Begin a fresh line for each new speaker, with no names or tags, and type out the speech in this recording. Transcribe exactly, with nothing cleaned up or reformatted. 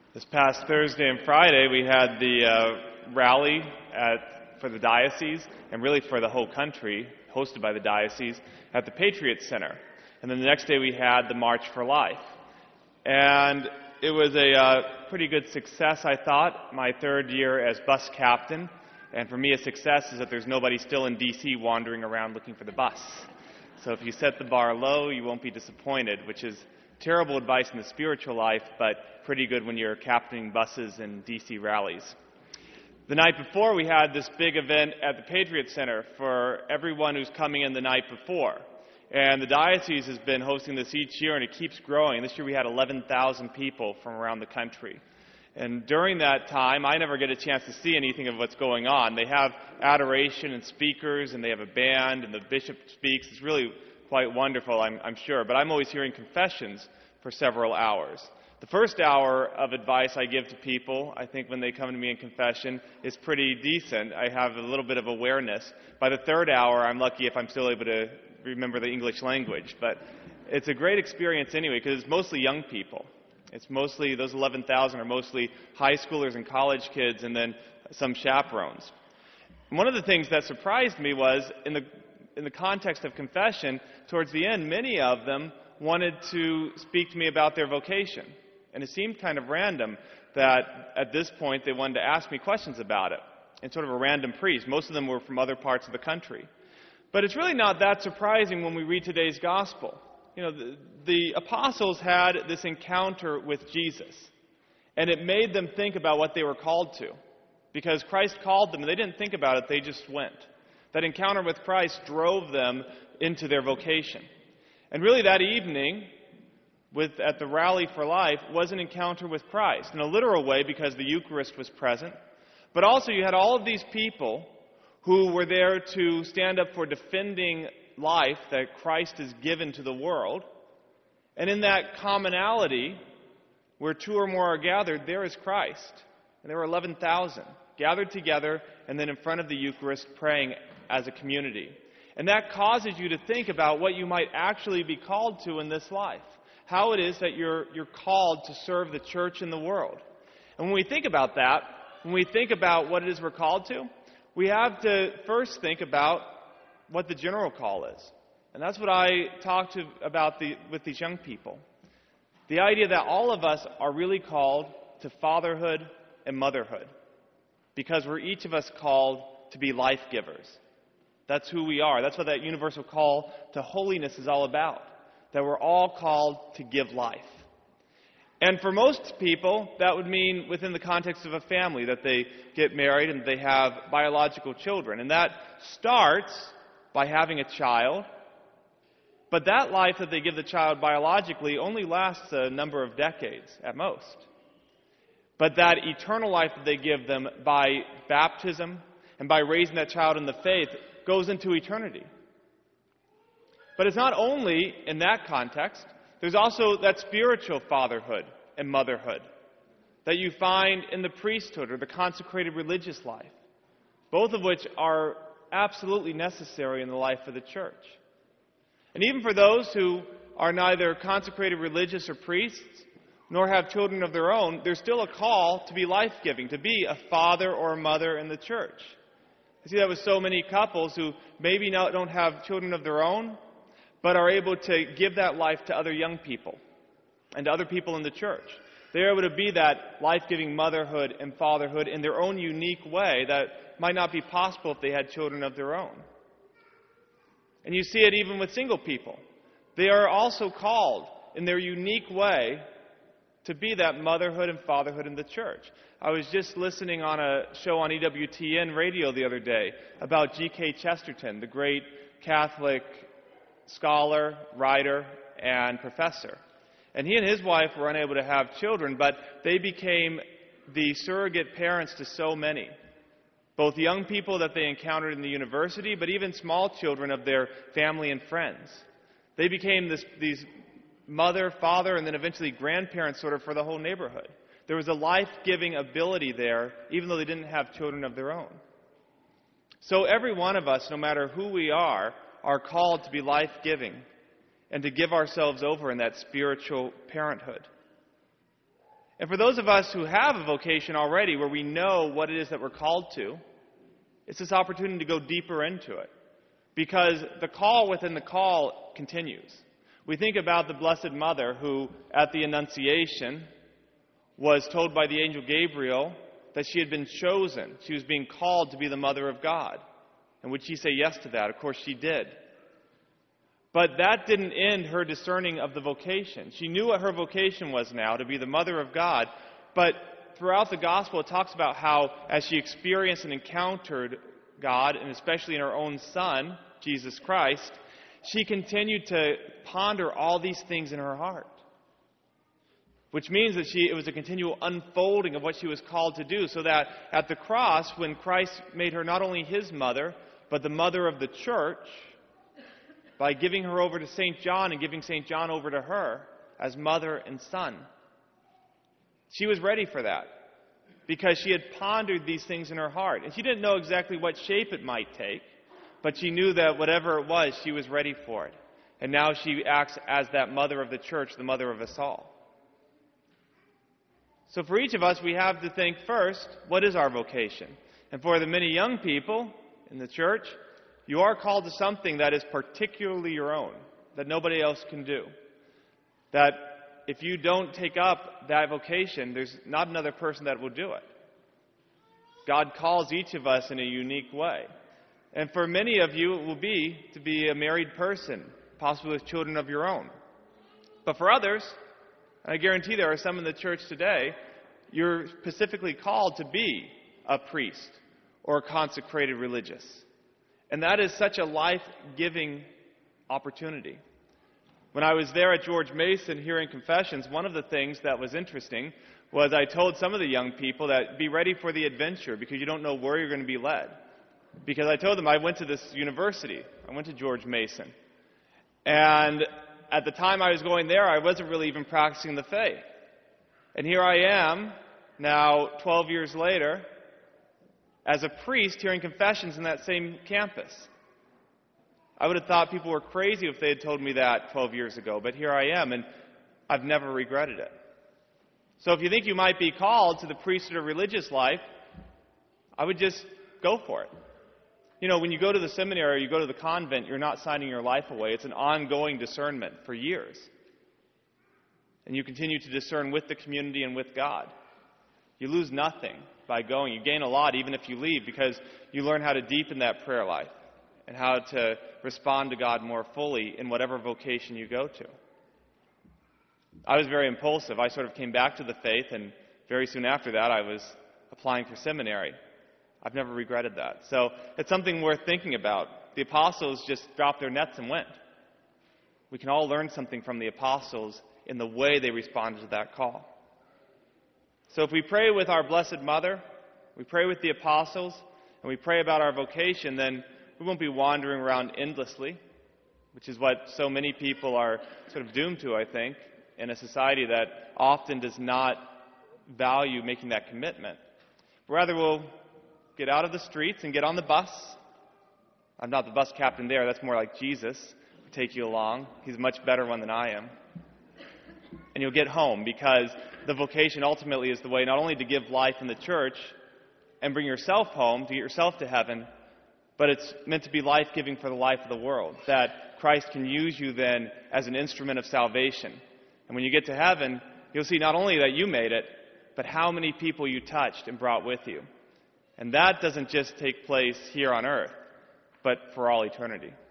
This past Thursday and Friday, we had the uh, rally at, for the diocese, and really for the whole country, hosted by the diocese, at the Patriot Center. And then the next day we had the March for Life. And it was a uh, pretty good success, I thought, my third year as bus captain. And for me, a success is that there's nobody still in D C wandering around looking for the bus. So if you set the bar low, you won't be disappointed, which is terrible advice in the spiritual life, but pretty good when you're captaining buses and D C rallies. The night before, we had this big event at the Patriot Center for everyone who's coming in the night before. And the diocese has been hosting this each year, and it keeps growing. This year we had eleven thousand people from around the country. And during that time, I never get a chance to see anything of what's going on. They have adoration and speakers, and they have a band, and the bishop speaks. It's really quite wonderful, I'm, I'm sure. But I'm always hearing confessions for several hours. The first hour of advice I give to people, I think when they come to me in confession, is pretty decent. I have a little bit of awareness. By the third hour, I'm lucky if I'm still able to remember the English language. But it's a great experience anyway, because it's mostly young people. It's mostly, those eleven thousand are mostly high schoolers and college kids, and then some chaperones. And one of the things that surprised me was, in the in the context of confession, towards the end, many of them wanted to speak to me about their vocation. And it seemed kind of random that at this point they wanted to ask me questions about it, in sort of a random priest. Most of them were from other parts of the country. But it's really not that surprising when we read today's gospel. You know, the, the apostles had this encounter with Jesus, and it made them think about what they were called to. Because Christ called them, and they didn't think about it, they just went. That encounter with Christ drove them into their vocation. And really that evening, with at the Rally for Life, was an encounter with Christ. In a literal way, because the Eucharist was present. But also you had all of these people who were there to stand up for defending life that Christ has given to the world. And in that commonality, where two or more are gathered, there is Christ. And there were eleven thousand gathered together and then in front of the Eucharist praying as a community. And that causes you to think about what you might actually be called to in this life. How it is that you're, you're called to serve the church in the world. And when we think about that, when we think about what it is we're called to, we have to first think about what the general call is. And that's what I talk to about the, with these young people. The idea that all of us are really called to fatherhood and motherhood. Because we're each of us called to be life givers. That's who we are. That's what that universal call to holiness is all about. That we're all called to give life. And for most people, that would mean within the context of a family, that they get married and they have biological children. And that starts by having a child. But that life that they give the child biologically only lasts a number of decades at most. But that eternal life that they give them by baptism and by raising that child in the faith goes into eternity. But it's not only in that context. There's also that spiritual fatherhood and motherhood that you find in the priesthood or the consecrated religious life, both of which are absolutely necessary in the life of the church. And even for those who are neither consecrated religious or priests, nor have children of their own, there's still a call to be life-giving, to be a father or a mother in the church. I see that with so many couples who maybe not, don't have children of their own, but are able to give that life to other young people and to other people in the church. They're able to be that life-giving motherhood and fatherhood in their own unique way that might not be possible if they had children of their own. And you see it even with single people. They are also called in their unique way to be that motherhood and fatherhood in the church. I was just listening on a show on E W T N radio the other day about G K Chesterton, the great Catholic scholar, writer, and professor. And he and his wife were unable to have children, but they became the surrogate parents to so many. Both young people that they encountered in the university, but even small children of their family and friends. They became this, these mother, father, and then eventually grandparents sort of for the whole neighborhood. There was a life-giving ability there, even though they didn't have children of their own. So every one of us, no matter who we are, are called to be life-giving and to give ourselves over in that spiritual parenthood. And for those of us who have a vocation already, where we know what it is that we're called to, it's this opportunity to go deeper into it. Because the call within the call continues. We think about the Blessed Mother who, at the Annunciation, was told by the angel Gabriel that she had been chosen. She was being called to be the Mother of God. And would she say yes to that? Of course she did. But that didn't end her discerning of the vocation. She knew what her vocation was now, to be the Mother of God. But throughout the Gospel, it talks about how, as she experienced and encountered God, and especially in her own Son, Jesus Christ, she continued to ponder all these things in her heart. Which means that she, it was a continual unfolding of what she was called to do, so that at the cross, when Christ made her not only his mother, but the mother of the church, by giving her over to Saint John and giving Saint John over to her as mother and son, she was ready for that, because she had pondered these things in her heart. And she didn't know exactly what shape it might take, but she knew that whatever it was, she was ready for it. And now she acts as that mother of the church, the mother of us all. So for each of us, we have to think first, what is our vocation? And for the many young people in the church, you are called to something that is particularly your own, that nobody else can do. That if you don't take up that vocation, there's not another person that will do it. God calls each of us in a unique way. And for many of you, it will be to be a married person, possibly with children of your own. But for others, I guarantee there are some in the church today, you're specifically called to be a priest or a consecrated religious. And that is such a life-giving opportunity. When I was there at George Mason hearing confessions, one of the things that was interesting was I told some of the young people that be ready for the adventure, because you don't know where you're going to be led. Because I told them I went to this university. I went to George Mason. And at the time I was going there, I wasn't really even practicing the faith. And here I am, now twelve years later, as a priest hearing confessions in that same campus. I would have thought people were crazy if they had told me that twelve years ago, but here I am, and I've never regretted it. So if you think you might be called to the priesthood or religious life, I would just go for it. You know, when you go to the seminary or you go to the convent, you're not signing your life away. It's an ongoing discernment for years. And you continue to discern with the community and with God. You lose nothing by going. You gain a lot even if you leave, because you learn how to deepen that prayer life and how to respond to God more fully in whatever vocation you go to. I was very impulsive. I sort of came back to the faith, and very soon after that I was applying for seminary. I've never regretted that. So it's something worth thinking about. The apostles just dropped their nets and went. We can all learn something from the apostles in the way they responded to that call. So if we pray with our Blessed Mother, we pray with the apostles, and we pray about our vocation, then we won't be wandering around endlessly, which is what so many people are sort of doomed to, I think, in a society that often does not value making that commitment. Rather, we'll get out of the streets and get on the bus. I'm not the bus captain there. That's more like Jesus. He'll take you along. He's a much better one than I am. And you'll get home, because the vocation ultimately is the way not only to give life in the church and bring yourself home, to get yourself to heaven, but it's meant to be life-giving for the life of the world, that Christ can use you then as an instrument of salvation. And when you get to heaven, you'll see not only that you made it, but how many people you touched and brought with you. And that doesn't just take place here on earth, but for all eternity.